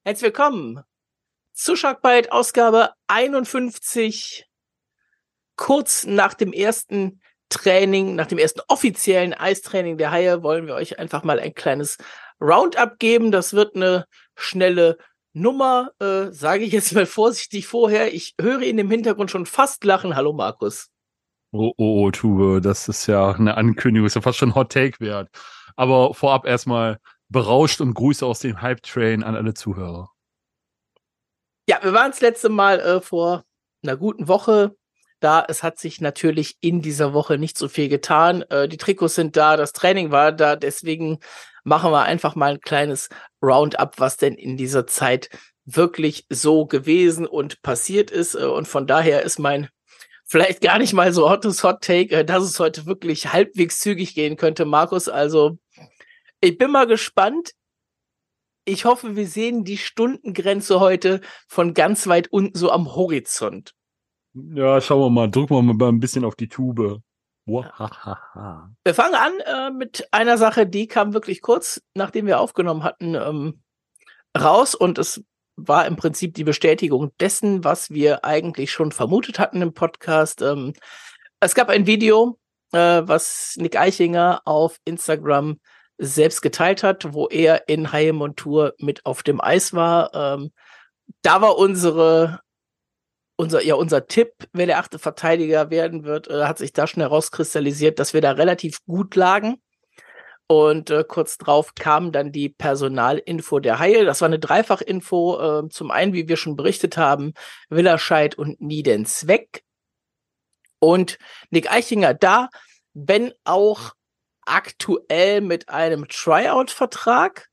Herzlich willkommen zu Sharkbite Ausgabe 51. Kurz nach dem ersten Training, nach dem ersten offiziellen Eistraining der Haie, wollen wir euch einfach mal ein kleines Roundup geben. Das wird eine schnelle Nummer, sage ich jetzt mal vorsichtig vorher. Ich höre ihn im Hintergrund schon fast lachen. Hallo Markus. Oh, Tube, das ist ja eine Ankündigung, ist ja fast schon Hot Take wert. Aber vorab erstmal berauscht und Grüße aus dem Hype-Train an alle Zuhörer. Ja, wir waren das letzte Mal vor einer guten Woche da. Es hat sich natürlich in dieser Woche nicht so viel getan. Die Trikots sind da, das Training war da. Deswegen machen wir einfach mal ein kleines Roundup, was denn in dieser Zeit wirklich so gewesen und passiert ist. Und von daher ist mein vielleicht gar nicht mal so hottes Hot Take, dass es heute wirklich halbwegs zügig gehen könnte, Markus. Also ich bin mal gespannt. Ich hoffe, wir sehen die Stundengrenze heute von ganz weit unten so am Horizont. Ja, schauen wir mal, drücken wir mal ein bisschen auf die Tube. Wahahaha. Wir fangen an mit einer Sache, die kam wirklich kurz, nachdem wir aufgenommen hatten, raus. Und es war im Prinzip die Bestätigung dessen, was wir eigentlich schon vermutet hatten im Podcast. Es gab ein Video, was Nick Eichinger auf Instagram selbst geteilt hat, wo er in Haie-Montur mit auf dem Eis war. Da war unser Tipp, wer der 8. Verteidiger werden wird, hat sich da schon herauskristallisiert, dass wir da relativ gut lagen. Und kurz drauf kam dann die Personalinfo der Haie. Das war eine Dreifachinfo. Zum einen, wie wir schon berichtet haben, Willerscheid und Niedens weg. Und Nick Eichinger da, wenn auch aktuell mit einem Tryout-Vertrag.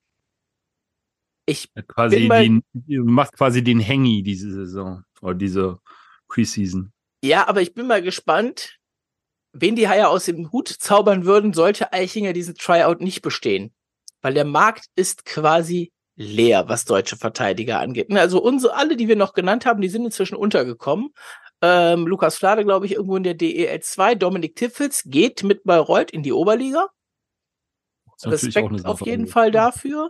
Macht quasi den Hengi diese Saison oder diese Preseason. Ja, aber ich bin mal gespannt, wen die Haie aus dem Hut zaubern würden, sollte Eichinger diesen Tryout nicht bestehen. Weil der Markt ist quasi leer, was deutsche Verteidiger angeht. Also alle, die wir noch genannt haben, die sind inzwischen untergekommen. Lukas Flade, glaube ich, irgendwo in der DEL 2. Dominik Tiffels geht mit Bayreuth in die Oberliga. Respekt auf jeden Fall dafür.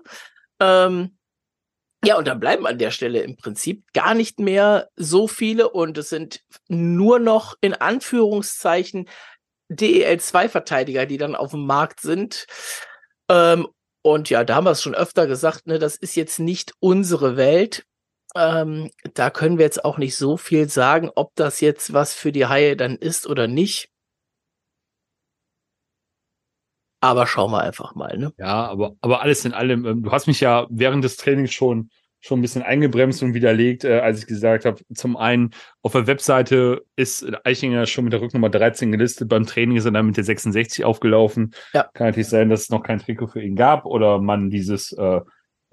Ja, und dann bleiben an der Stelle im Prinzip gar nicht mehr so viele. Und es sind nur noch in Anführungszeichen DEL2-Verteidiger, die dann auf dem Markt sind. Und ja, da haben wir es schon öfter gesagt, ne, das ist jetzt nicht unsere Welt. Da können wir jetzt auch nicht so viel sagen, ob das jetzt was für die Haie dann ist oder nicht. Aber schauen wir einfach mal, ne? Ja, aber alles in allem, du hast mich ja während des Trainings schon ein bisschen eingebremst und widerlegt, als ich gesagt habe, zum einen, auf der Webseite ist Eichinger schon mit der Rücknummer 13 gelistet, beim Training ist er dann mit der 66 aufgelaufen. Ja. Kann natürlich sein, dass es noch kein Trikot für ihn gab oder man diesen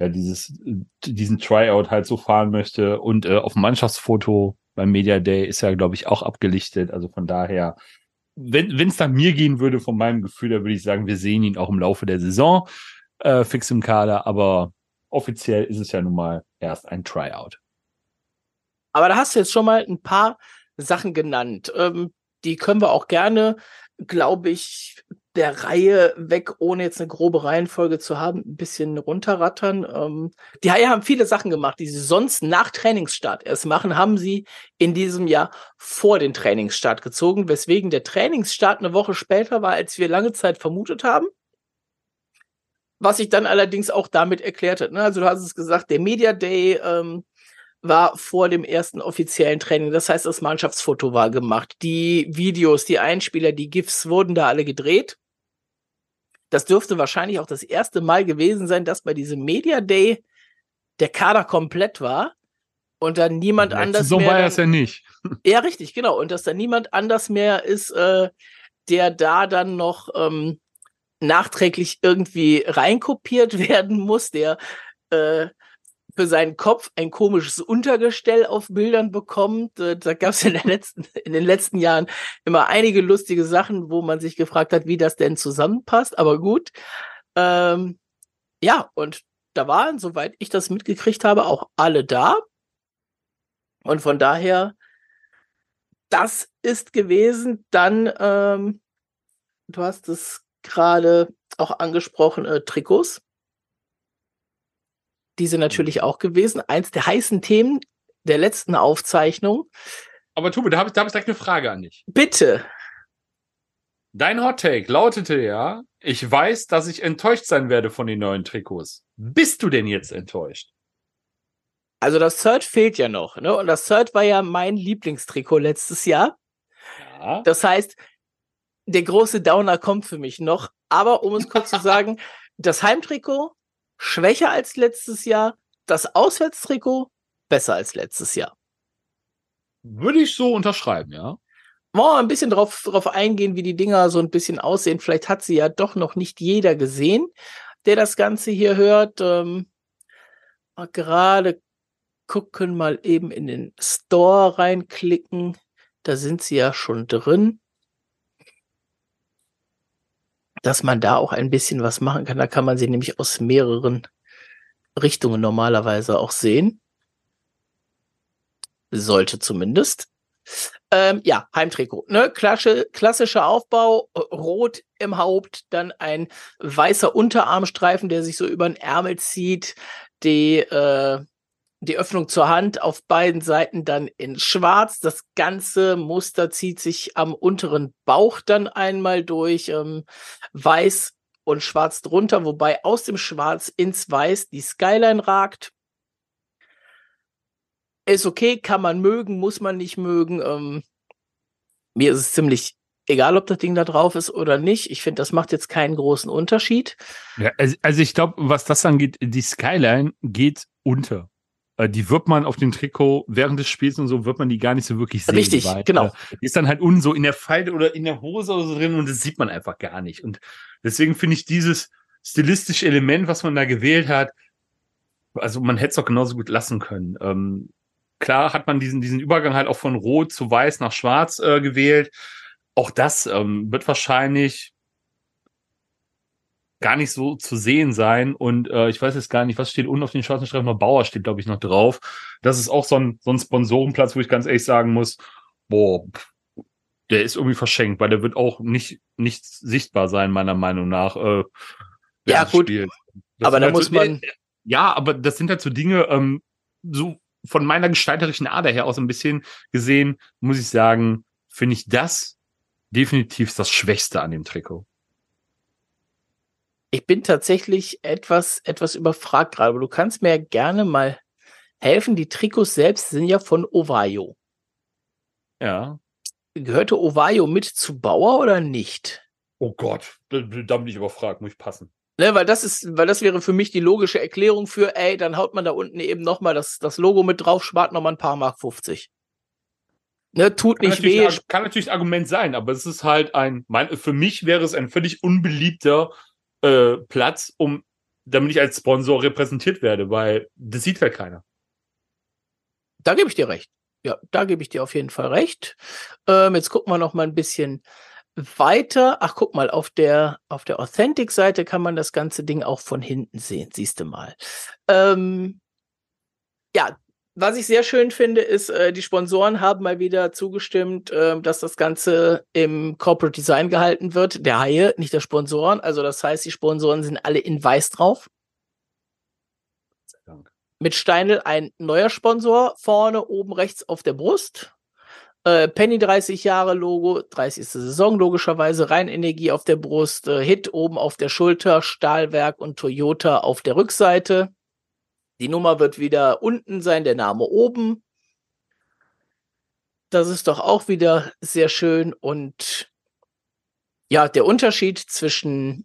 Tryout halt so fahren möchte. Und auf dem Mannschaftsfoto beim Media Day ist er, glaube ich, auch abgelichtet. Also von daher, wenn es nach mir gehen würde, von meinem Gefühl, da würde ich sagen, wir sehen ihn auch im Laufe der Saison fix im Kader, aber offiziell ist es ja nun mal erst ein Tryout. Aber da hast du jetzt schon mal ein paar Sachen genannt. Die können wir auch gerne, glaube ich, der Reihe weg, ohne jetzt eine grobe Reihenfolge zu haben, ein bisschen runterrattern. Die Haie haben viele Sachen gemacht, die sie sonst nach Trainingsstart erst machen, haben sie in diesem Jahr vor den Trainingsstart gezogen, weswegen der Trainingsstart eine Woche später war, als wir lange Zeit vermutet haben. Was sich dann allerdings auch damit erklärt hat. Ne? Also du hast es gesagt, der Media Day war vor dem ersten offiziellen Training. Das heißt, das Mannschaftsfoto war gemacht. Die Videos, die Einspieler, die GIFs wurden da alle gedreht. Das dürfte wahrscheinlich auch das erste Mal gewesen sein, dass bei diesem Media Day der Kader komplett war und dann niemand anders mehr. So war es ja nicht. Ja, richtig, genau. Und dass da niemand anders mehr ist, der da dann noch nachträglich irgendwie reinkopiert werden muss, der für seinen Kopf ein komisches Untergestell auf Bildern bekommt. Da gab es in den letzten Jahren immer einige lustige Sachen, wo man sich gefragt hat, wie das denn zusammenpasst. Aber gut. Ja, und da waren, soweit ich das mitgekriegt habe, auch alle da. Und von daher, das ist gewesen. Dann, du hast es gerade auch angesprochen, Trikots. diese natürlich auch gewesen. Eins der heißen Themen der letzten Aufzeichnung. Aber Tobi, da hab ich direkt eine Frage an dich. Bitte. Dein Hot Take lautete ja, ich weiß, dass ich enttäuscht sein werde von den neuen Trikots. Bist du denn jetzt enttäuscht? Also das Third fehlt ja noch, ne? Und das Third war ja mein Lieblingstrikot letztes Jahr. Ja. Das heißt, der große Downer kommt für mich noch. Aber um es kurz zu sagen, das Heimtrikot schwächer als letztes Jahr, das Auswärtstrikot besser als letztes Jahr. Würde ich so unterschreiben, ja. Wollen wir ein bisschen drauf eingehen, wie die Dinger so ein bisschen aussehen. Vielleicht hat sie ja doch noch nicht jeder gesehen, der das Ganze hier hört. Gerade gucken, mal eben in den Store reinklicken. Da sind sie ja schon drin. Dass man da auch ein bisschen was machen kann. Da kann man sie nämlich aus mehreren Richtungen normalerweise auch sehen. Sollte zumindest. Ja, Heimtrikot. Ne? Klassischer Aufbau, rot im Haupt, dann ein weißer Unterarmstreifen, der sich so über den Ärmel zieht, die Öffnung zur Hand auf beiden Seiten dann in schwarz. Das ganze Muster zieht sich am unteren Bauch dann einmal durch, weiß und schwarz drunter, wobei aus dem Schwarz ins Weiß die Skyline ragt. Ist okay, kann man mögen, muss man nicht mögen. Mir ist es ziemlich egal, ob das Ding da drauf ist oder nicht. Ich finde, das macht jetzt keinen großen Unterschied. Ja, also ich glaube, was das angeht, die Skyline geht unter. Die wird man auf dem Trikot während des Spiels und so, wird man die gar nicht so wirklich sehen. Richtig, weil, genau. Die ist dann halt unten so in der Falte oder in der Hose oder so drin und das sieht man einfach gar nicht. Und deswegen finde ich dieses stilistische Element, was man da gewählt hat, also man hätte es doch genauso gut lassen können. Klar hat man diesen Übergang halt auch von Rot zu Weiß nach Schwarz gewählt. Auch das wird wahrscheinlich gar nicht so zu sehen sein. Und ich weiß jetzt gar nicht, was steht unten auf den schwarzen Streifen? Noch Bauer steht, glaube ich, noch drauf. Das ist auch so ein Sponsorenplatz, wo ich ganz ehrlich sagen muss, boah, der ist irgendwie verschenkt, weil der wird auch nicht sichtbar sein, meiner Meinung nach. Ja, gut. Aber da muss man... Ja, aber das sind halt so Dinge, so von meiner gestalterischen Ader her aus ein bisschen gesehen, muss ich sagen, finde ich das definitiv das Schwächste an dem Trikot. Ich bin tatsächlich etwas überfragt gerade, aber du kannst mir ja gerne mal helfen. Die Trikots selbst sind ja von Ovaio. Ja. Gehörte Ovaio mit zu Bauer oder nicht? Oh Gott, da bin ich überfragt, muss ich passen. Ne, weil das wäre für mich die logische Erklärung für, dann haut man da unten eben nochmal das Logo mit drauf, spart nochmal ein paar Mark 50. Ne, tut nicht weh. Kann natürlich ein Argument sein, aber es ist halt für mich wäre es ein völlig unbeliebter Platz, damit ich als Sponsor repräsentiert werde, weil das sieht halt keiner. Da gebe ich dir recht. Ja, da gebe ich dir auf jeden Fall recht. Jetzt gucken wir noch mal ein bisschen weiter. Ach, guck mal, auf der Authentic-Seite kann man das ganze Ding auch von hinten sehen. Siehst du mal. Ja, was ich sehr schön finde, ist, die Sponsoren haben mal wieder zugestimmt, dass das Ganze im Corporate Design gehalten wird. Der Haie, nicht der Sponsoren. Also das heißt, die Sponsoren sind alle in weiß drauf. Gott sei Dank. Mit Steinl ein neuer Sponsor vorne oben rechts auf der Brust. Penny 30 Jahre Logo, 30. Saison logischerweise, Rheinenergie auf der Brust, Hit oben auf der Schulter, Stahlwerk und Toyota auf der Rückseite. Die Nummer wird wieder unten sein, der Name oben. Das ist doch auch wieder sehr schön. Und ja, der Unterschied zwischen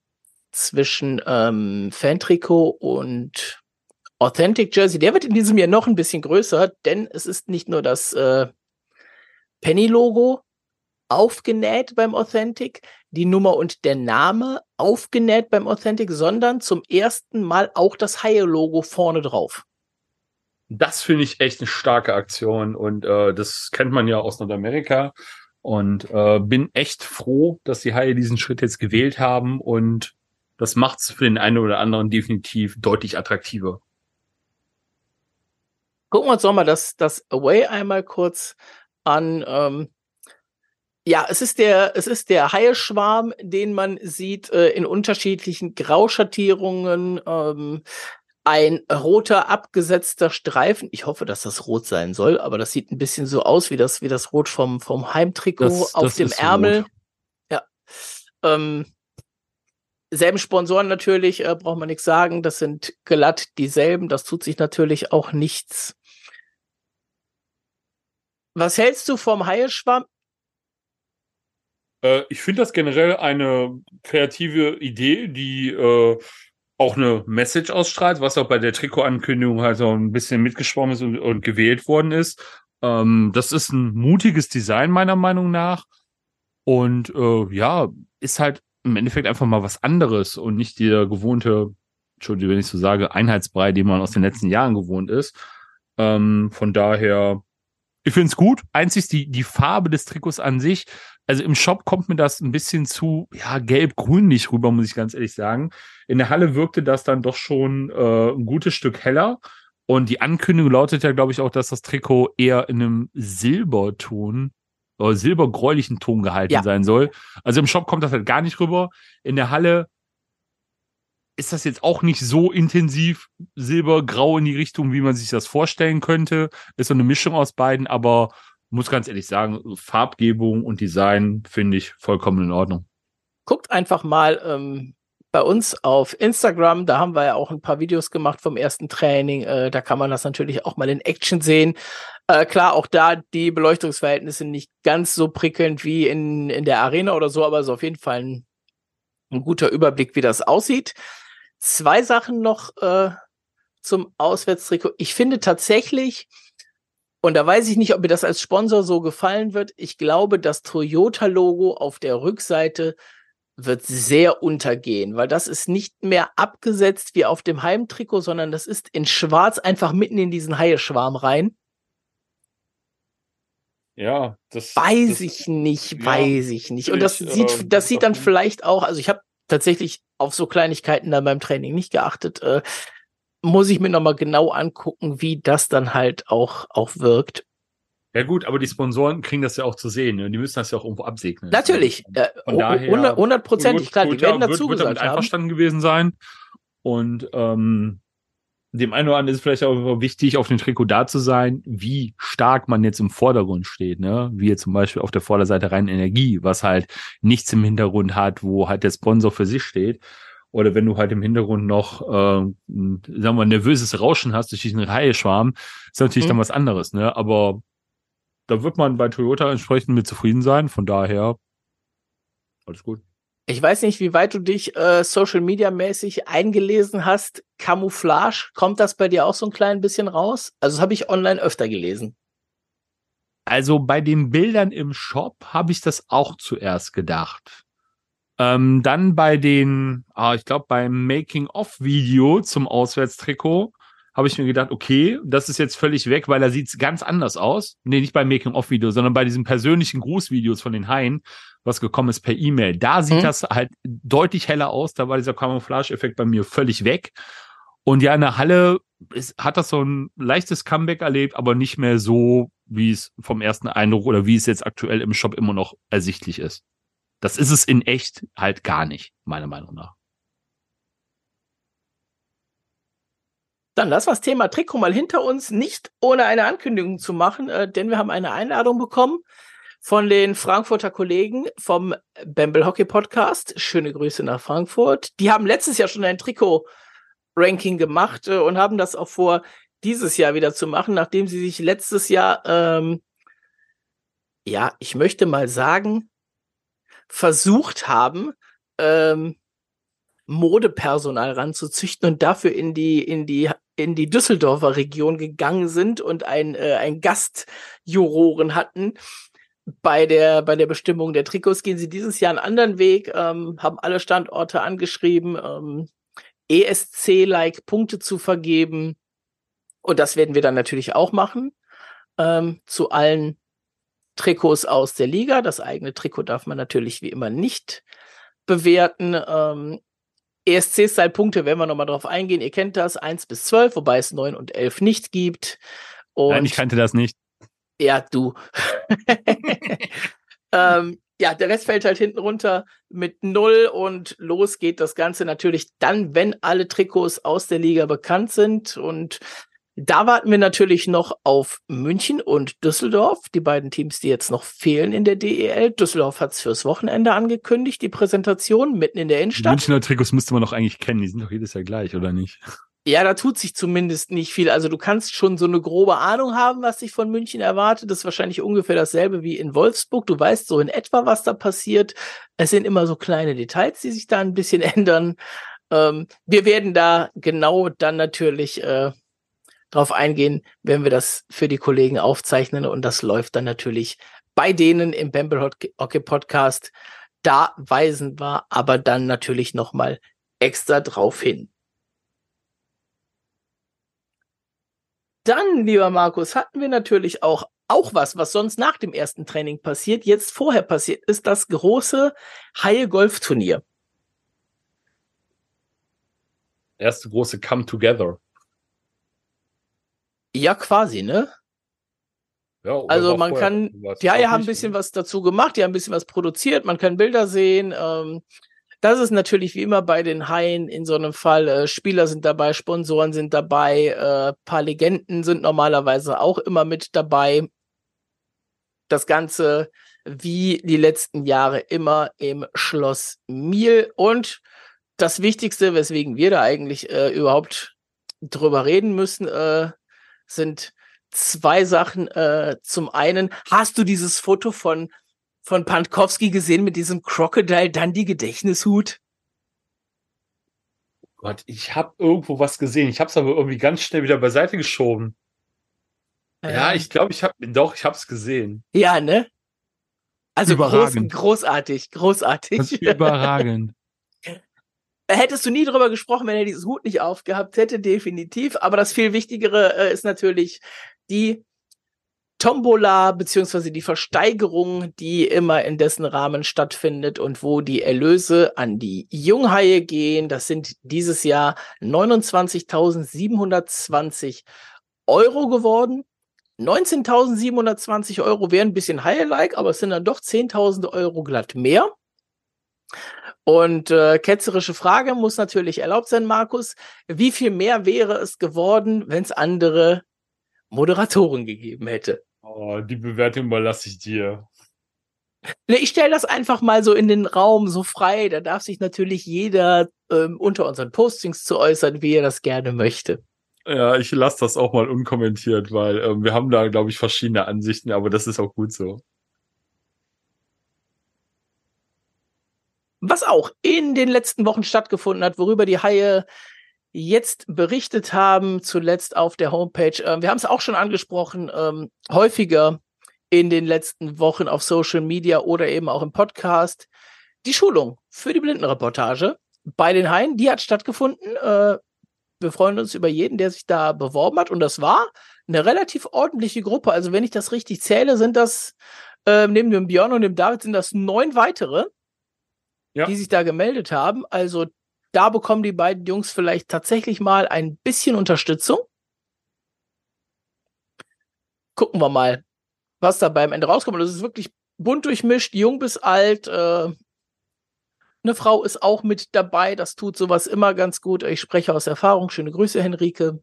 Fan-Trikot und Authentic Jersey, der wird in diesem Jahr noch ein bisschen größer, denn es ist nicht nur das Penny-Logo aufgenäht beim Authentic, die Nummer und der Name aufgenäht beim Authentic, sondern zum ersten Mal auch das Haie-Logo vorne drauf. Das finde ich echt eine starke Aktion und das kennt man ja aus Nordamerika und bin echt froh, dass die Haie diesen Schritt jetzt gewählt haben und das macht es für den einen oder anderen definitiv deutlich attraktiver. Gucken wir uns nochmal das Away einmal kurz an. Ja, es ist der Haie-Schwarm, den man sieht in unterschiedlichen Grauschattierungen. ein roter abgesetzter Streifen. Ich hoffe, dass das rot sein soll, aber das sieht ein bisschen so aus wie das Rot vom Heimtrikot auf dem Ärmel. Rot. Ja. Selben Sponsoren natürlich, braucht man nichts sagen. Das sind glatt dieselben. Das tut sich natürlich auch nichts. Was hältst du vom Haieschwamm? Ich finde das generell eine kreative Idee, die auch eine Message ausstrahlt, was auch bei der Trikotankündigung halt so ein bisschen mitgeschwommen ist und gewählt worden ist. Das ist ein mutiges Design meiner Meinung nach und ja, ist halt im Endeffekt einfach mal was anderes und nicht der gewohnte, Entschuldigung, wenn ich so sage, Einheitsbrei, den man aus den letzten Jahren gewohnt ist. Von daher, ich finde es gut. Einzig die Farbe des Trikots an sich. Also im Shop kommt mir das ein bisschen zu, ja, gelb-grünlich rüber, muss ich ganz ehrlich sagen. In der Halle wirkte das dann doch schon ein gutes Stück heller. Und die Ankündigung lautet ja, glaube ich, auch, dass das Trikot eher in einem Silberton oder silbergräulichen Ton gehalten sein soll. Also im Shop kommt das halt gar nicht rüber. In der Halle ist das jetzt auch nicht so intensiv silbergrau in die Richtung, wie man sich das vorstellen könnte. Ist so eine Mischung aus beiden, aber muss ganz ehrlich sagen, Farbgebung und Design finde ich vollkommen in Ordnung. Guckt einfach mal bei uns auf Instagram, da haben wir ja auch ein paar Videos gemacht vom ersten Training, da kann man das natürlich auch mal in Action sehen. Klar, auch da die Beleuchtungsverhältnisse nicht ganz so prickelnd wie in der Arena oder so, aber es ist auf jeden Fall ein guter Überblick, wie das aussieht. 2 Sachen noch zum Auswärtstrikot. Ich finde tatsächlich, und da weiß ich nicht, ob mir das als Sponsor so gefallen wird, ich glaube, das Toyota-Logo auf der Rückseite wird sehr untergehen, weil das ist nicht mehr abgesetzt wie auf dem Heimtrikot, sondern das ist in schwarz einfach mitten in diesen Haieschwarm rein. Ja, weiß ich nicht. Und das sieht dann vielleicht auch, also ich habe tatsächlich auf so Kleinigkeiten dann beim Training nicht geachtet, muss ich mir nochmal genau angucken, wie das dann halt auch wirkt. Ja gut, aber die Sponsoren kriegen das ja auch zu sehen. Ne? Die müssen das ja auch irgendwo absegnen. Natürlich. Von daher 100%. Klar, die werden dazu wird damit einverstanden gewesen sein. Und dem einen oder anderen ist es vielleicht auch wichtig, auf dem Trikot da zu sein, wie stark man jetzt im Vordergrund steht. Ne? Wie jetzt zum Beispiel auf der Vorderseite rein Energie, was halt nichts im Hintergrund hat, wo halt der Sponsor für sich steht. Oder wenn du halt im Hintergrund noch, sagen wir mal, nervöses Rauschen hast durch diesen Haieschwarm, ist natürlich dann was anderes. Ne? Aber da wird man bei Toyota entsprechend mit zufrieden sein. Von daher, alles gut. Ich weiß nicht, wie weit du dich Social-Media-mäßig eingelesen hast. Camouflage, kommt das bei dir auch so ein klein bisschen raus? Also das habe ich online öfter gelesen. Also bei den Bildern im Shop habe ich das auch zuerst gedacht. Dann bei ich glaube beim Making-of-Video zum Auswärtstrikot habe ich mir gedacht, okay, das ist jetzt völlig weg, weil da sieht's ganz anders aus. Nee, nicht beim Making-of-Video, sondern bei diesen persönlichen Grußvideos von den Haien, was gekommen ist per E-Mail. Da sieht das halt deutlich heller aus. Da war dieser Camouflage-Effekt bei mir völlig weg. Und ja, in der Halle hat das so ein leichtes Comeback erlebt, aber nicht mehr so, wie es vom ersten Eindruck oder wie es jetzt aktuell im Shop immer noch ersichtlich ist. Das ist es in echt halt gar nicht, meiner Meinung nach. Dann lassen wir das Thema Trikot mal hinter uns, nicht ohne eine Ankündigung zu machen, denn wir haben eine Einladung bekommen von den Frankfurter Kollegen vom Bamble Hockey Podcast. Schöne Grüße nach Frankfurt. Die haben letztes Jahr schon ein Trikot-Ranking gemacht und haben das auch vor, dieses Jahr wieder zu machen, nachdem sie sich letztes Jahr, ich möchte mal sagen, versucht haben, Modepersonal ranzuzüchten und dafür in die Düsseldorfer Region gegangen sind und ein Gastjuroren hatten. Bei der Bestimmung der Trikots gehen sie dieses Jahr einen anderen Weg, haben alle Standorte angeschrieben, ESC-like Punkte zu vergeben. Und das werden wir dann natürlich auch machen, zu allen Trikots aus der Liga. Das eigene Trikot darf man natürlich wie immer nicht bewerten. ESC-Style-Punkte werden wir nochmal drauf eingehen. Ihr kennt das, 1 bis 12, wobei es 9 und 11 nicht gibt. Und nein, ich kannte das nicht. ja, du. Ja, der Rest fällt halt hinten runter mit 0 und los geht das Ganze natürlich dann, wenn alle Trikots aus der Liga bekannt sind. Und da warten wir natürlich noch auf München und Düsseldorf, die beiden Teams, die jetzt noch fehlen in der DEL. Düsseldorf hat es fürs Wochenende angekündigt, die Präsentation mitten in der Die Innenstadt. Münchner Trikots müsste man doch eigentlich kennen, die sind doch jedes Jahr gleich, oder nicht? Ja, da tut sich zumindest nicht viel. Also du kannst schon so eine grobe Ahnung haben, was dich von München erwartet. Das ist wahrscheinlich ungefähr dasselbe wie in Wolfsburg. Du weißt so in etwa, was da passiert. Es sind immer so kleine Details, die sich da ein bisschen ändern. Wir werden da genau dann natürlich drauf eingehen, wenn wir das für die Kollegen aufzeichnen. Und das läuft dann natürlich bei denen im Bamble Hockey Podcast. Da weisen wir aber dann natürlich nochmal extra drauf hin. Dann, lieber Markus, hatten wir natürlich auch was sonst nach dem ersten Training passiert, jetzt vorher passiert ist, das große Haie-Golf-Turnier. Erste große Come-Together. Ja, quasi, ne? Ja, also man kann, die Haie haben ein bisschen was dazu gemacht, die haben ein bisschen was produziert, man kann Bilder sehen. Das ist natürlich wie immer bei den Haien in so einem Fall. Spieler sind dabei, Sponsoren sind dabei, paar Legenden sind normalerweise auch immer mit dabei. Das Ganze wie die letzten Jahre immer im Schloss Miel. Und das Wichtigste, weswegen wir da eigentlich überhaupt drüber reden müssen, sind zwei Sachen. Zum einen, hast du dieses Foto von Pankowski gesehen mit diesem Crocodile Dundee Gedächtnishut? Gott, ich habe irgendwo was gesehen. Ich habe es aber irgendwie ganz schnell wieder beiseite geschoben. Ja, ich glaube, ich habe es gesehen. Ja, ne? Also überragend. Großartig. Das ist überragend. Hättest du nie drüber gesprochen, wenn er dieses Hut nicht aufgehabt hätte, definitiv. Aber das viel Wichtigere ist natürlich die Tombola beziehungsweise die Versteigerung, die immer in dessen Rahmen stattfindet und wo die Erlöse an die Junghaie gehen. Das sind dieses Jahr 29.720 Euro geworden. 19.720 Euro wären ein bisschen Haie-like, aber es sind dann doch 10.000 Euro glatt mehr. Und ketzerische Frage muss natürlich erlaubt sein, Markus. Wie viel mehr wäre es geworden, wenn es andere Moderatoren gegeben hätte? Oh, die Bewertung überlasse ich dir. Ne, ich stelle das einfach mal so in den Raum, so frei. Da darf sich natürlich jeder unter unseren Postings zu äußern, wie er das gerne möchte. Ja, ich lasse das auch mal unkommentiert, weil wir haben da, glaube ich, verschiedene Ansichten, aber das ist auch gut so. Was auch in den letzten Wochen stattgefunden hat, worüber die Haie jetzt berichtet haben, zuletzt auf der Homepage. Wir haben es auch schon angesprochen, häufiger in den letzten Wochen auf Social Media oder eben auch im Podcast. Die Schulung für die Blindenreportage bei den Haien, die hat stattgefunden. Wir freuen uns über jeden, der sich da beworben hat. Und das war eine relativ ordentliche Gruppe. Also wenn ich das richtig zähle, sind das neben dem Björn und dem David sind das 9 weitere, die sich da gemeldet haben. Also da bekommen die beiden Jungs vielleicht tatsächlich mal ein bisschen Unterstützung. Gucken wir mal, was da beim Ende rauskommt. Das ist wirklich bunt durchmischt, jung bis alt. Eine Frau ist auch mit dabei. Das tut sowas immer ganz gut. Ich spreche aus Erfahrung. Schöne Grüße, Henrike.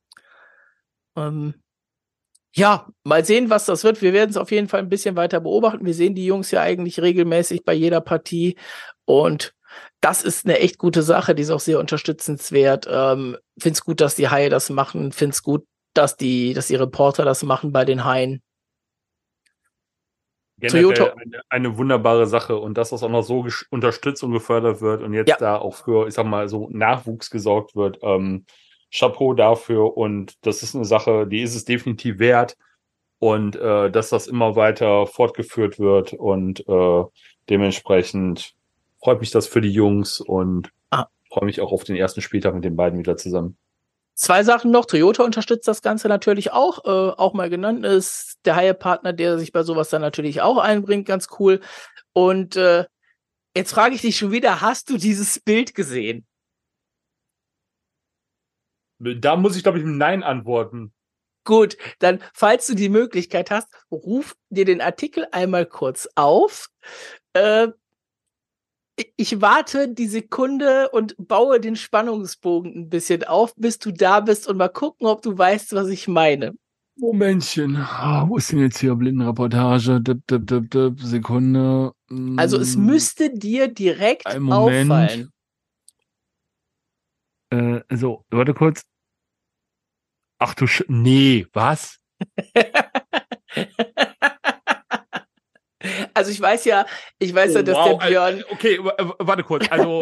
Ja, mal sehen, was das wird. Wir werden es auf jeden Fall ein bisschen weiter beobachten. Wir sehen die Jungs ja eigentlich regelmäßig bei jeder Partie. Und das ist eine echt gute Sache. Die ist auch sehr unterstützenswert. Find's gut, dass die Haie das machen. Find's gut, dass die Reporter das machen bei den Haien. Generell eine wunderbare Sache und dass das auch noch so unterstützt und gefördert wird und jetzt da auch für, ich sag mal, so Nachwuchs gesorgt wird. Chapeau dafür und das ist eine Sache, die ist es definitiv wert und dass das immer weiter fortgeführt wird und dementsprechend freut mich das für die Jungs und freue mich auch auf den ersten Spieltag mit den beiden wieder zusammen. 2 Sachen noch. Toyota unterstützt das Ganze natürlich auch mal genannt ist der Haie-Partner, der sich bei sowas dann natürlich auch einbringt, ganz cool. Und jetzt frage ich dich schon wieder, hast du dieses Bild gesehen? Da muss ich, glaube ich, mit Nein antworten. Gut, dann, falls du die Möglichkeit hast, ruf dir den Artikel einmal kurz auf. Ich warte die Sekunde und baue den Spannungsbogen ein bisschen auf, bis du da bist und mal gucken, ob du weißt, was ich meine. Momentchen. Wo ist denn jetzt hier Blindenreportage? Sekunde. Also es müsste dir direkt Ein Moment. auffallen. So, warte kurz. Ach du nee, was? Also ich weiß ja, dass der Björn. Okay, warte kurz. Also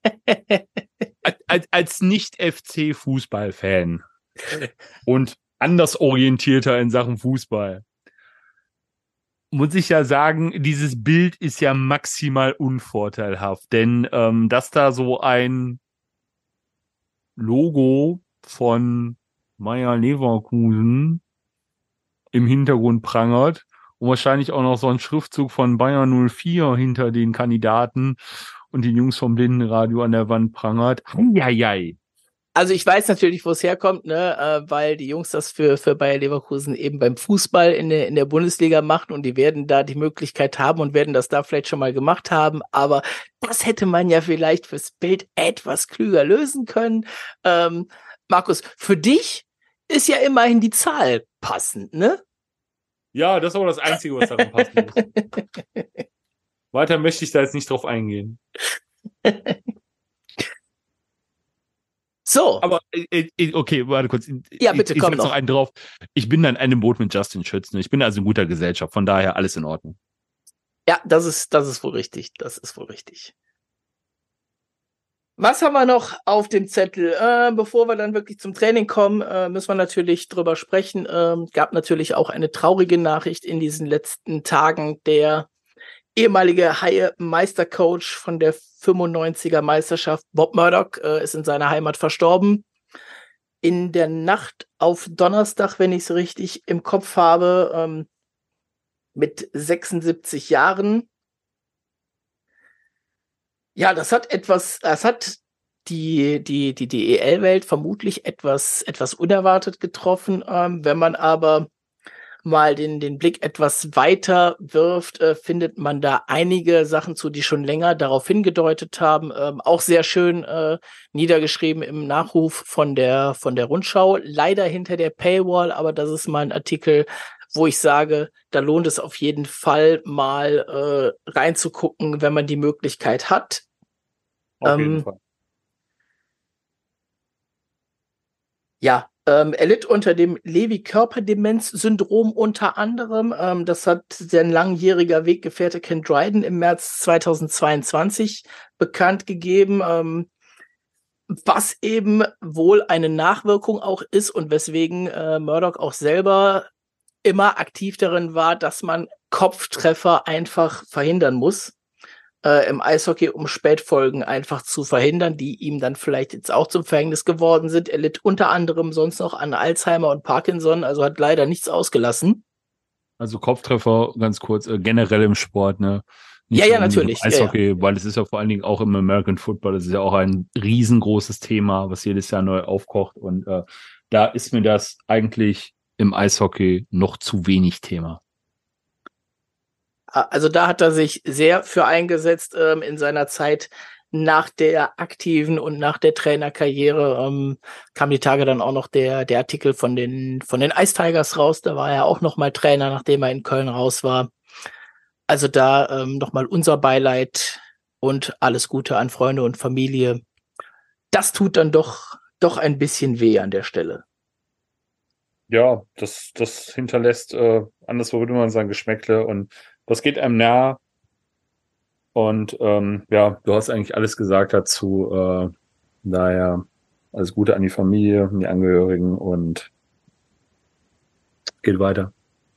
als Nicht-FC-Fußball-Fan und anders orientierter in Sachen Fußball muss ich ja sagen, dieses Bild ist ja maximal unvorteilhaft, denn dass da so ein Logo von Bayer Leverkusen im Hintergrund prangert und wahrscheinlich auch noch so ein Schriftzug von Bayer 04 hinter den Kandidaten und den Jungs vom Blindenradio an der Wand prangert. Eieiei. Also ich weiß natürlich, wo es herkommt, ne, weil die Jungs das für Bayer Leverkusen eben beim Fußball in der Bundesliga machen und die werden da die Möglichkeit haben und werden das da vielleicht schon mal gemacht haben, aber das hätte man ja vielleicht fürs Bild etwas klüger lösen können. Markus, für dich ist ja immerhin die Zahl passend, ne? Ja, das ist aber das Einzige, was daran passen muss. Weiter möchte ich da jetzt nicht drauf eingehen. So. Aber, okay, warte kurz. Ja, bitte, komm noch einen drauf. Ich bin dann in einem Boot mit Justin Schütz. Ich bin also in guter Gesellschaft. Von daher alles in Ordnung. Ja, das ist wohl richtig. Das ist wohl richtig. Was haben wir noch auf dem Zettel? Bevor wir dann wirklich zum Training kommen, müssen wir natürlich drüber sprechen. Gab natürlich auch eine traurige Nachricht in diesen letzten Tagen. Der ehemalige Haie-Meistercoach von der 95er Meisterschaft, Bob Murdoch, ist in seiner Heimat verstorben. In der Nacht auf Donnerstag, wenn ich es richtig im Kopf habe, mit 76 Jahren. Ja, das hat die DEL-Welt vermutlich etwas unerwartet getroffen. Wenn man aber mal den Blick etwas weiter wirft, findet man da einige Sachen zu, die schon länger darauf hingedeutet haben. Auch sehr schön niedergeschrieben im Nachruf von der Rundschau. Leider hinter der Paywall, aber das ist mal ein Artikel, wo ich sage, da lohnt es auf jeden Fall mal reinzugucken, wenn man die Möglichkeit hat. Auf jeden Fall. Ja, er litt unter dem Lewy-Körperdemenz-Syndrom unter anderem. Das hat sein langjähriger Weggefährte Ken Dryden im März 2022 bekannt gegeben, was eben wohl eine Nachwirkung auch ist und weswegen Murdoch auch selber immer aktiv darin war, dass man Kopftreffer einfach verhindern muss. Im Eishockey, um Spätfolgen einfach zu verhindern, die ihm dann vielleicht jetzt auch zum Verhängnis geworden sind. Er litt unter anderem sonst noch an Alzheimer und Parkinson, also hat leider nichts ausgelassen. Also Kopftreffer, ganz kurz, generell im Sport, ne? Nicht ja, natürlich. Im Eishockey, weil es ist ja vor allen Dingen auch im American Football, das ist ja auch ein riesengroßes Thema, was jedes Jahr neu aufkocht und da ist mir das eigentlich im Eishockey noch zu wenig Thema. Also da hat er sich sehr für eingesetzt in seiner Zeit nach der aktiven und nach der Trainerkarriere. Kam die Tage dann auch noch der Artikel von den Ice Tigers raus. Da war er auch noch mal Trainer, nachdem er in Köln raus war. Also da noch mal unser Beileid und alles Gute an Freunde und Familie. Das tut dann doch ein bisschen weh an der Stelle. Ja, das hinterlässt, anderswo würde man sagen, Geschmäckle und das geht einem nah. Und ja, du hast eigentlich alles gesagt dazu. Daher alles Gute an die Familie, an die Angehörigen und geht weiter.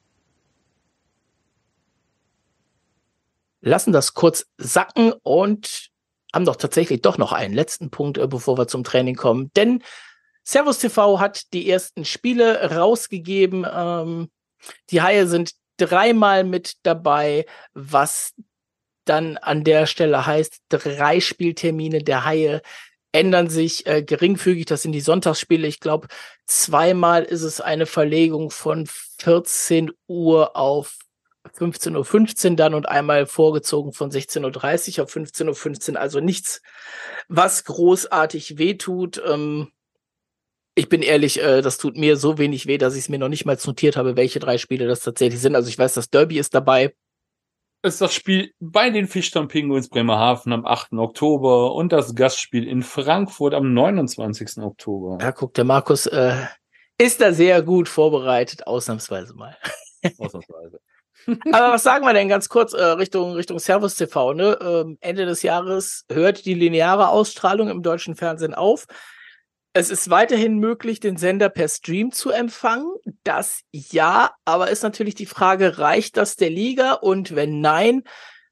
Lassen das kurz sacken und haben tatsächlich noch einen letzten Punkt, bevor wir zum Training kommen. Denn Servus TV hat die ersten Spiele rausgegeben. Die Haie sind 3-mal mit dabei, was dann an der Stelle heißt 3 Spieltermine der Haie ändern sich geringfügig. Das sind die Sonntagsspiele. Ich glaube, zweimal ist es eine Verlegung von 14 Uhr auf 15:15 Uhr dann und einmal vorgezogen von 16:30 Uhr auf 15:15 Uhr. Also nichts, was großartig wehtut. Ich bin ehrlich, das tut mir so wenig weh, dass ich es mir noch nicht mal notiert habe, welche 3 Spiele das tatsächlich sind. Also ich weiß, das Derby ist dabei. Es ist das Spiel bei den Fischtown Penguins Bremerhaven am 8. Oktober und das Gastspiel in Frankfurt am 29. Oktober. Ja, guck, der Markus ist da sehr gut vorbereitet, ausnahmsweise mal. Ausnahmsweise. Aber was sagen wir denn ganz kurz Richtung Servus TV? Ne? Ende des Jahres hört die lineare Ausstrahlung im deutschen Fernsehen auf. Es ist weiterhin möglich, den Sender per Stream zu empfangen. Das ja, aber ist natürlich die Frage, reicht das der Liga? Und wenn nein,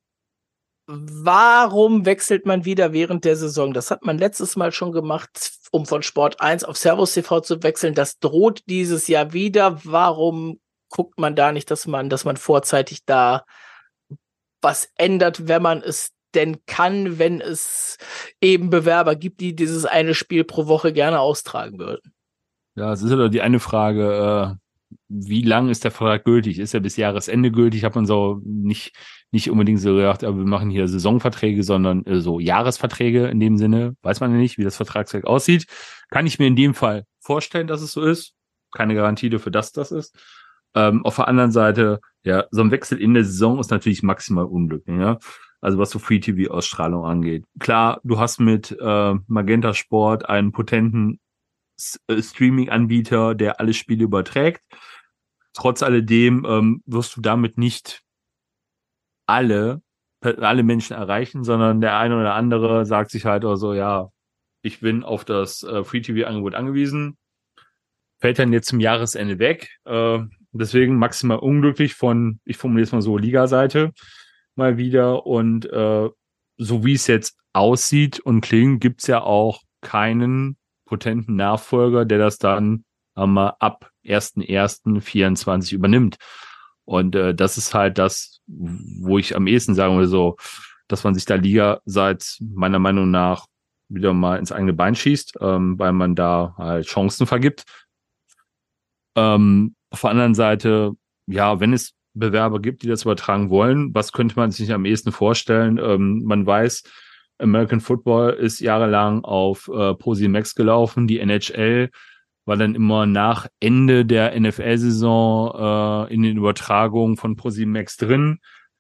warum wechselt man wieder während der Saison? Das hat man letztes Mal schon gemacht, um von Sport 1 auf Servus TV zu wechseln. Das droht dieses Jahr wieder. Warum guckt man da nicht, dass man vorzeitig da was ändert, wenn man es denn kann, wenn es eben Bewerber gibt, die dieses eine Spiel pro Woche gerne austragen würden? Ja, es ist ja die eine Frage, wie lang ist der Vertrag gültig? Ist er bis Jahresende gültig? Hat man so nicht unbedingt so gedacht, aber wir machen hier Saisonverträge, sondern so Jahresverträge in dem Sinne. Weiß man ja nicht, wie das Vertragswerk aussieht. Kann ich mir in dem Fall vorstellen, dass es so ist. Keine Garantie dafür, dass das ist. Auf der anderen Seite, ja, so ein Wechsel in der Saison ist natürlich maximal unglücklich, ja. Also was so Free-TV-Ausstrahlung angeht. Klar, du hast mit Magenta Sport einen potenten Streaming-Anbieter, der alle Spiele überträgt. Trotz alledem wirst du damit nicht alle Menschen erreichen, sondern der eine oder andere sagt sich halt auch so, ja, ich bin auf das Free-TV-Angebot angewiesen, fällt dann jetzt zum Jahresende weg. Deswegen maximal unglücklich ich formuliere es mal so, Liga-Seite mal wieder. Und so wie es jetzt aussieht und klingt, gibt's ja auch keinen potenten Nachfolger, der das dann ab 1.1.24 übernimmt. Und das ist halt das, wo ich am ehesten sagen würde, so, dass man sich da Liga-Seite meiner Meinung nach wieder mal ins eigene Bein schießt, weil man da halt Chancen vergibt. Auf der anderen Seite, ja, wenn es Bewerber gibt, die das übertragen wollen, was könnte man sich am ehesten vorstellen? Man weiß, American Football ist jahrelang auf ProSieben Max gelaufen. Die NHL war dann immer nach Ende der NFL-Saison in den Übertragungen von ProSieben Max drin.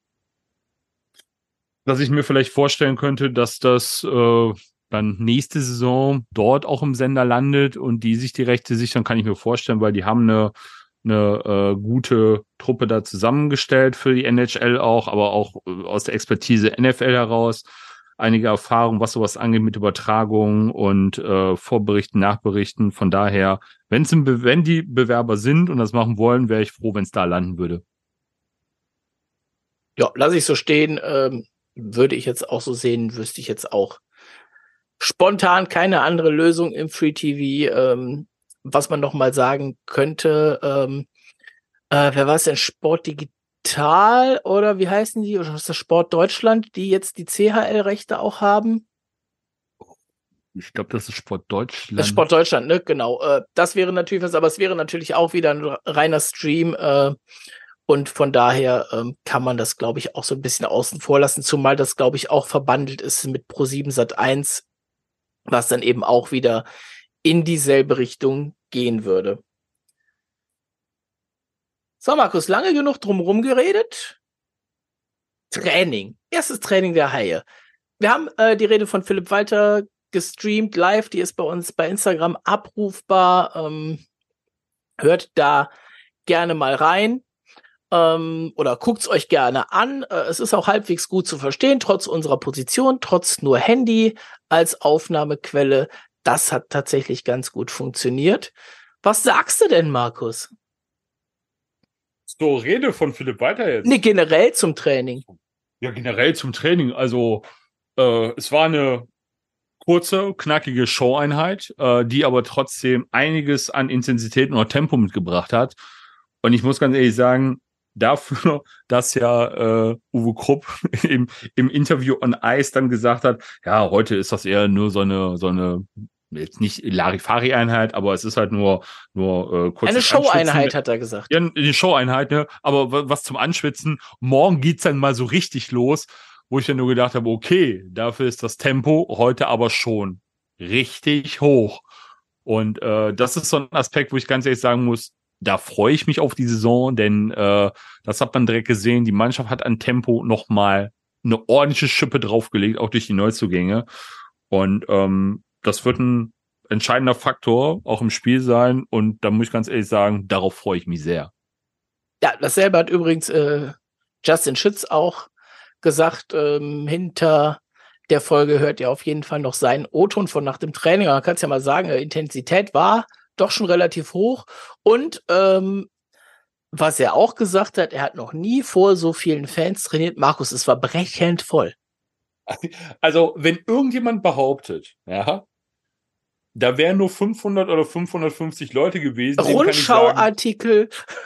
Dass ich mir vielleicht vorstellen könnte, dass das dann nächste Saison dort auch im Sender landet und die sich die Rechte sichern, kann ich mir vorstellen, weil die haben eine gute Truppe da zusammengestellt für die NHL auch, aber auch aus der Expertise NFL heraus. Einige Erfahrung, was sowas angeht mit Übertragung und Vorberichten, Nachberichten. Von daher, wenn die Bewerber sind und das machen wollen, wäre ich froh, wenn es da landen würde. Ja, lasse ich so stehen. Würde ich jetzt auch so sehen, wüsste ich jetzt auch spontan keine andere Lösung im Free TV. Was man noch mal sagen könnte, wer war es denn? Sport Digital oder wie heißen die? Oder ist das Sport Deutschland, die jetzt die CHL-Rechte auch haben? Ich glaube, das ist Sport Deutschland. Das ist Sport Deutschland, ne? Genau. Das wäre natürlich was, aber es wäre natürlich auch wieder ein reiner Stream. Und von daher kann man das, glaube ich, auch so ein bisschen außen vor lassen, zumal das, glaube ich, auch verbandelt ist mit Pro7 Sat.1, was dann eben auch wieder in dieselbe Richtung gehen würde. So, Markus, lange genug drumherum geredet. Training. Erstes Training der Haie. Wir haben die Rede von Philipp Walter gestreamt live. Die ist bei uns bei Instagram abrufbar. Hört da gerne mal rein. Oder guckt's euch gerne an. Es ist auch halbwegs gut zu verstehen, trotz unserer Position, trotz nur Handy als Aufnahmequelle. Das hat tatsächlich ganz gut funktioniert. Was sagst du denn, Markus? So, Rede von Philipp Walter jetzt? Nee, generell zum Training. Ja, generell zum Training. Also, es war eine kurze, knackige Showeinheit, die aber trotzdem einiges an Intensität und Tempo mitgebracht hat. Und ich muss ganz ehrlich sagen, dafür, dass ja Uwe Krupp im Interview on Ice dann gesagt hat, ja, heute ist das eher nur so eine jetzt nicht Larifari-Einheit, aber es ist halt nur kurzes Eine Show-Einheit, Anschwitzen. hat er gesagt. Ja, die Show-Einheit, ne? Aber was zum Anschwitzen. Morgen geht's dann mal so richtig los, wo ich dann nur gedacht habe, okay, dafür ist das Tempo heute aber schon richtig hoch. Und das ist so ein Aspekt, wo ich ganz ehrlich sagen muss, da freue ich mich auf die Saison, denn das hat man direkt gesehen, die Mannschaft hat an Tempo nochmal eine ordentliche Schippe draufgelegt, auch durch die Neuzugänge. Und das wird ein entscheidender Faktor auch im Spiel sein. Und da muss ich ganz ehrlich sagen, darauf freue ich mich sehr. Ja, dasselbe hat übrigens Justin Schütz auch gesagt. Hinter der Folge hört ihr auf jeden Fall noch seinen O-Ton von nach dem Training. Man kann es ja mal sagen, Intensität war doch schon relativ hoch. Und was er auch gesagt hat, er hat noch nie vor so vielen Fans trainiert. Markus, es war brechend voll. Also, wenn irgendjemand behauptet, ja, da wären nur 500 oder 550 Leute gewesen. Rundschauartikel.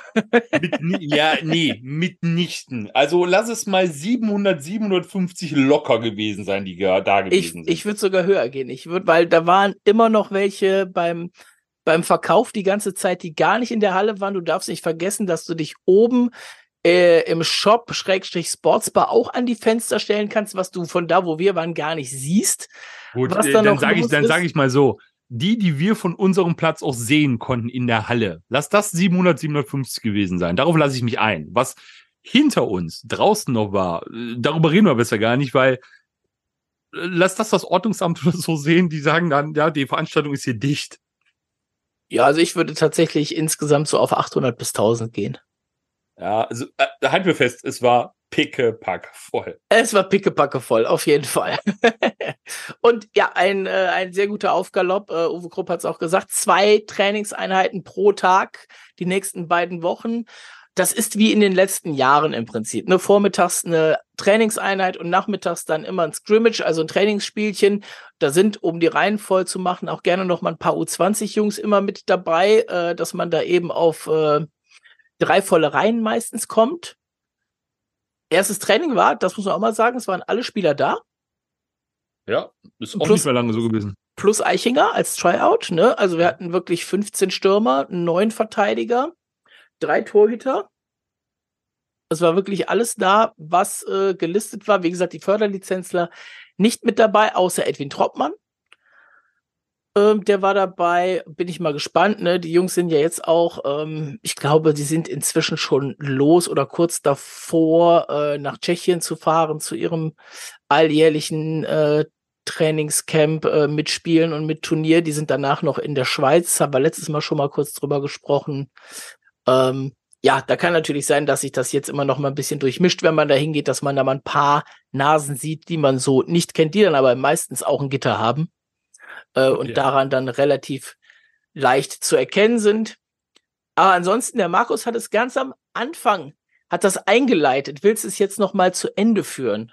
Mitnichten. Also lass es mal 700, 750 locker gewesen sein, die da gewesen sind. Ich würde sogar höher gehen. Weil da waren immer noch welche beim Verkauf die ganze Zeit, die gar nicht in der Halle waren. Du darfst nicht vergessen, dass du dich oben im Shop /Sportsbar auch an die Fenster stellen kannst, was du von da, wo wir waren, gar nicht siehst. Gut, dann sage ich mal so, die wir von unserem Platz auch sehen konnten in der Halle, lass das 700, 750 gewesen sein. Darauf lasse ich mich ein. Was hinter uns draußen noch war, darüber reden wir besser gar nicht, weil lass das Ordnungsamt oder so sehen, die sagen dann, ja, die Veranstaltung ist hier dicht. Ja, also ich würde tatsächlich insgesamt so auf 800 bis 1000 gehen. Ja, also halten wir fest, es war pickepack voll. Es war pickepacke voll, auf jeden Fall. Und ja, ein sehr guter Aufgalopp. Uwe Krupp hat es auch gesagt, 2 Trainingseinheiten pro Tag die nächsten beiden Wochen. Das ist wie in den letzten Jahren im Prinzip. Ne? Vormittags eine Trainingseinheit und nachmittags dann immer ein Scrimmage, also ein Trainingsspielchen. Da sind, um die Reihen voll zu machen, auch gerne noch mal ein paar U20-Jungs immer mit dabei, dass man da eben auf 3 volle Reihen meistens kommt. Erstes Training war, das muss man auch mal sagen, es waren alle Spieler da. Ja, ist auch nicht mehr lange so gewesen. Plus Eichinger als Tryout, ne? Also wir hatten wirklich 15 Stürmer, 9 Verteidiger, 3 Torhüter. Es war wirklich alles da, was gelistet war. Wie gesagt, die Förderlizenzler nicht mit dabei, außer Edwin Troppmann. Der war dabei, bin ich mal gespannt, ne? Die Jungs sind ja jetzt auch, ich glaube, die sind inzwischen schon los oder kurz davor, nach Tschechien zu fahren, zu ihrem alljährlichen Trainingscamp mitspielen und mit Turnier. Die sind danach noch in der Schweiz, haben wir letztes Mal schon mal kurz drüber gesprochen. Ja, da kann natürlich sein, dass sich das jetzt immer noch mal ein bisschen durchmischt, wenn man da hingeht, dass man da mal ein paar Nasen sieht, die man so nicht kennt, die dann aber meistens auch ein Gitter haben. Und daran dann relativ leicht zu erkennen sind. Aber ansonsten, der Markus hat es ganz am Anfang, hat das eingeleitet. Willst du es jetzt noch mal zu Ende führen?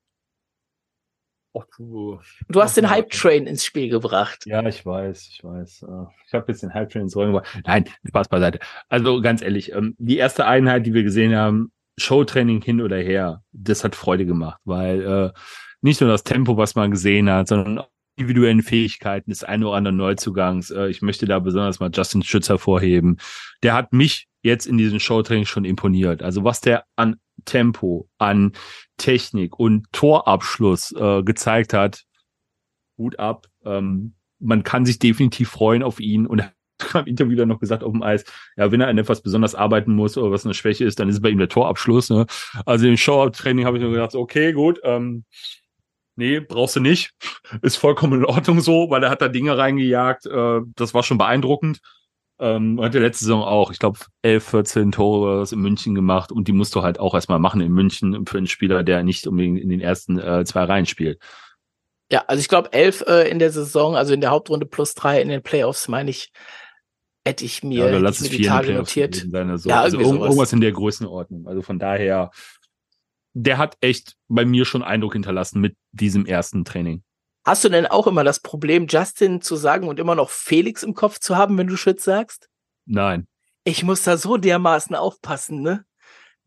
Du hast den Hype-Train ins Spiel gebracht. Ja, ich weiß. Ich habe jetzt den Hype-Train ins Rollen gebracht. Nein, Spaß beiseite. Also ganz ehrlich, die erste Einheit, die wir gesehen haben, Showtraining hin oder her, das hat Freude gemacht, weil nicht nur das Tempo, was man gesehen hat, sondern individuellen Fähigkeiten des einen oder anderen Neuzugangs. Ich möchte da besonders mal Justin Schütz hervorheben. Der hat mich jetzt in diesem Showtraining schon imponiert. Also was der an Tempo, an Technik und Torabschluss gezeigt hat, Hut ab. Man kann sich definitiv freuen auf ihn und er hat im Interview dann noch gesagt auf dem Eis, ja, wenn er an etwas besonders arbeiten muss oder was eine Schwäche ist, dann ist es bei ihm der Torabschluss. Ne? Also im Show-Training habe ich nur gedacht, okay, gut, nee, brauchst du nicht. Ist vollkommen in Ordnung so, weil er hat da Dinge reingejagt. Das war schon beeindruckend. Hat der letzte Saison auch, ich glaube, 11, 14 Tore in München gemacht und die musst du halt auch erstmal machen in München für einen Spieler, der nicht unbedingt in den ersten 2 Reihen spielt. Ja, also ich glaube 11 in der Saison, also in der Hauptrunde plus 3 in den Playoffs, meine ich, hätte ich mir die Tage notiert. So. Ja, also irgendwas in der Größenordnung. Also von daher, der hat echt bei mir schon Eindruck hinterlassen mit diesem ersten Training. Hast du denn auch immer das Problem, Justin zu sagen und immer noch Felix im Kopf zu haben, wenn du Schütz sagst? Nein. Ich muss da so dermaßen aufpassen, ne?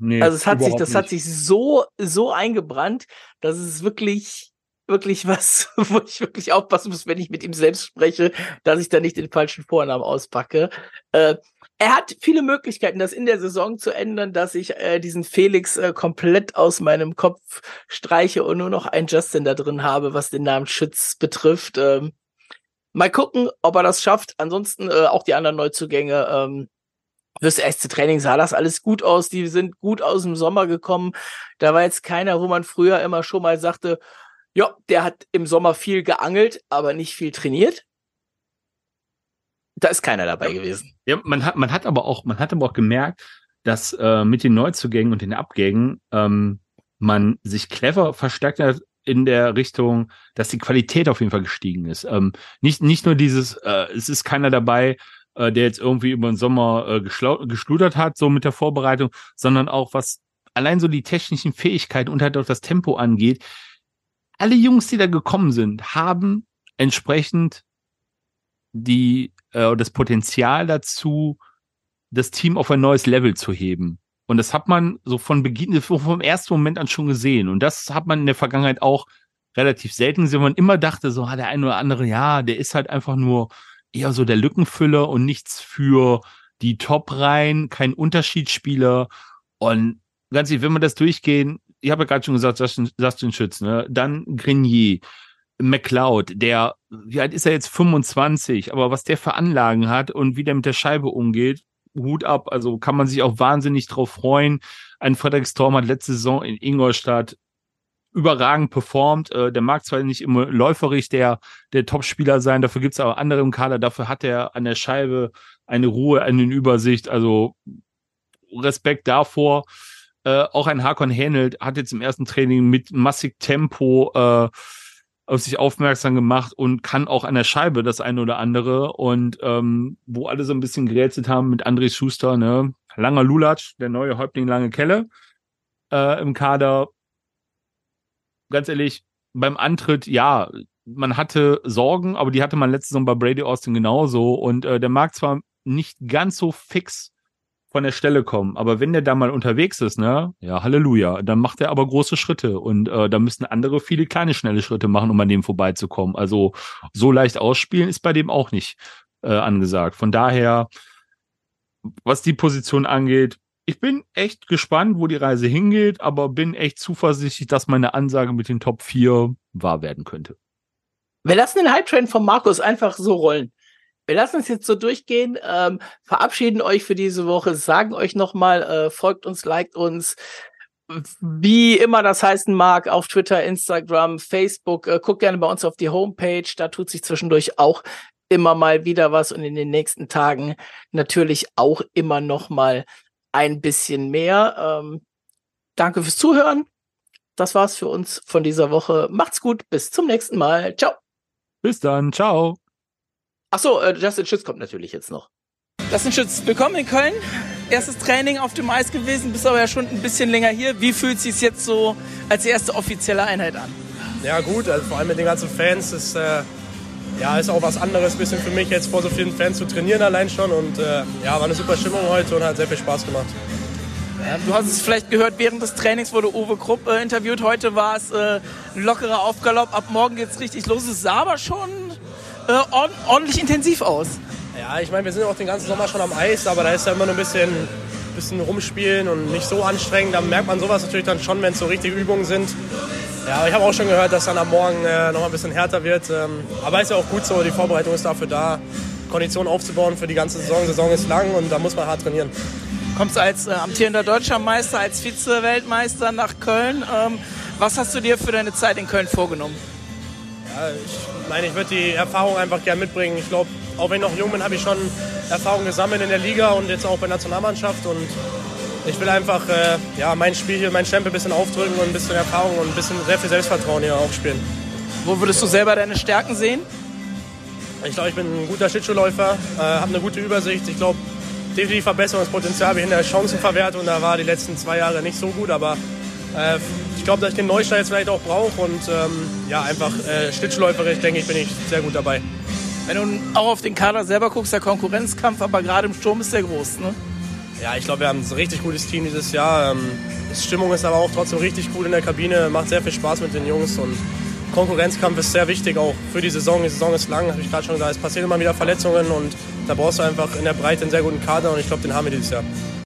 Nee, Also das nicht. hat sich so eingebrannt, dass es wirklich was, wo ich wirklich aufpassen muss, wenn ich mit ihm selbst spreche, dass ich da nicht den falschen Vornamen auspacke. Er hat viele Möglichkeiten, das in der Saison zu ändern, dass ich diesen Felix komplett aus meinem Kopf streiche und nur noch einen Justin da drin habe, was den Namen Schütz betrifft. Mal gucken, ob er das schafft. Ansonsten auch die anderen Neuzugänge. Fürs erste Training sah das alles gut aus. Die sind gut aus dem Sommer gekommen. Da war jetzt keiner, wo man früher immer schon mal sagte, ja, der hat im Sommer viel geangelt, aber nicht viel trainiert. Da ist keiner dabei gewesen. Ja, man hat aber auch gemerkt, dass mit den Neuzugängen und den Abgängen man sich clever verstärkt hat in der Richtung, dass die Qualität auf jeden Fall gestiegen ist. Nicht nur dieses, es ist keiner dabei, der jetzt irgendwie über den Sommer geschludert hat, so mit der Vorbereitung, sondern auch was allein so die technischen Fähigkeiten und halt auch das Tempo angeht. Alle Jungs, die da gekommen sind, haben entsprechend das Potenzial dazu, das Team auf ein neues Level zu heben. Und das hat man so vom ersten Moment an schon gesehen. Und das hat man in der Vergangenheit auch relativ selten gesehen, wo man immer dachte, so, der eine oder andere, ja, der ist halt einfach nur eher so der Lückenfüller und nichts für die Top-Reihen, kein Unterschiedsspieler. Und ganz ehrlich, wenn wir das durchgehen, ich habe ja gerade schon gesagt, Justin Schütz, ne? Dann Grenier, McLeod, der, wie alt ist er jetzt? 25, aber was der für Anlagen hat und wie der mit der Scheibe umgeht, Hut ab, also kann man sich auch wahnsinnig drauf freuen. Ein Frederik Storm hat letzte Saison in Ingolstadt überragend performt. Der mag zwar nicht immer läuferig der Topspieler sein, dafür gibt es aber andere im Kader, dafür hat er an der Scheibe eine Ruhe, eine Übersicht, also Respekt davor. Auch ein Hakon Hänelt hat jetzt im ersten Training mit massig Tempo auf sich aufmerksam gemacht und kann auch an der Scheibe das eine oder andere. Und wo alle so ein bisschen gerätselt haben mit André Schuster, ne? Langer Lulatsch, der neue Häuptling Lange Kelle im Kader. Ganz ehrlich, beim Antritt, ja, man hatte Sorgen, aber die hatte man letzte Saison bei Brady Austin genauso. Und der mag zwar nicht ganz so fix von der Stelle kommen, aber wenn der da mal unterwegs ist, ne, ja, Halleluja, dann macht er aber große Schritte und da müssen andere viele kleine, schnelle Schritte machen, um an dem vorbeizukommen. Also so leicht ausspielen ist bei dem auch nicht angesagt. Von daher, was die Position angeht, ich bin echt gespannt, wo die Reise hingeht, aber bin echt zuversichtlich, dass meine Ansage mit den Top 4 wahr werden könnte. Wir lassen den Hype-Train von Markus einfach so rollen. Wir lassen es jetzt so durchgehen, verabschieden euch für diese Woche, sagen euch nochmal, folgt uns, liked uns, wie immer das heißen mag, auf Twitter, Instagram, Facebook, guckt gerne bei uns auf die Homepage, da tut sich zwischendurch auch immer mal wieder was und in den nächsten Tagen natürlich auch immer noch mal ein bisschen mehr. Danke fürs Zuhören. Das war's für uns von dieser Woche. Macht's gut, bis zum nächsten Mal. Ciao. Bis dann, ciao. Achso, Justin Schütz kommt natürlich jetzt noch. Justin Schütz, willkommen in Köln. Erstes Training auf dem Eis gewesen, bist aber ja schon ein bisschen länger hier. Wie fühlt es sich jetzt so als erste offizielle Einheit an? Ja gut, also vor allem mit den ganzen Fans ist auch was anderes, ein bisschen für mich jetzt vor so vielen Fans zu trainieren allein schon. Und war eine super Stimmung heute und hat sehr viel Spaß gemacht. Ja, du hast es vielleicht gehört, während des Trainings wurde Uwe Krupp interviewt. Heute war es ein lockerer Aufgalopp. Ab morgen geht's richtig los. Es sah aber schon ordentlich intensiv aus. Ja, ich meine, wir sind auch den ganzen Sommer schon am Eis, aber da ist ja immer nur ein bisschen rumspielen und nicht so anstrengend. Da merkt man sowas natürlich dann schon, wenn es so richtige Übungen sind. Ja, aber ich habe auch schon gehört, dass dann am Morgen noch mal ein bisschen härter wird. Aber ist ja auch gut so, die Vorbereitung ist dafür da, Kondition aufzubauen für die ganze Saison. Die Saison ist lang und da muss man hart trainieren. Kommst als amtierender Deutscher Meister, als Vize-Weltmeister nach Köln. Was hast du dir für deine Zeit in Köln vorgenommen? Ja, ich meine, ich würde die Erfahrung einfach gerne mitbringen. Ich glaube, auch wenn ich noch jung bin, habe ich schon Erfahrung gesammelt in der Liga und jetzt auch bei der Nationalmannschaft. Und ich will einfach mein Spiel hier, mein Stempel ein bisschen aufdrücken und ein bisschen Erfahrung und ein bisschen sehr viel Selbstvertrauen hier aufspielen. Wo würdest du selber deine Stärken sehen? Ich glaube, ich bin ein guter Schlittschuhläufer, habe eine gute Übersicht. Ich glaube, definitiv Verbesserungspotenzial in der Chancenverwertung. Da war die letzten 2 Jahre nicht so gut, aber ich glaube, dass ich den Neustart jetzt vielleicht auch brauche und schlittschuhläuferisch, denke ich, bin ich sehr gut dabei. Wenn du auch auf den Kader selber guckst, der Konkurrenzkampf, aber gerade im Sturm ist der groß, ne? Ja, ich glaube, wir haben ein richtig gutes Team dieses Jahr. Die Stimmung ist aber auch trotzdem richtig gut in der Kabine. Macht sehr viel Spaß mit den Jungs und Konkurrenzkampf ist sehr wichtig, auch für die Saison. Die Saison ist lang, habe ich gerade schon gesagt. Es passieren immer wieder Verletzungen und da brauchst du einfach in der Breite einen sehr guten Kader und ich glaube, den haben wir dieses Jahr.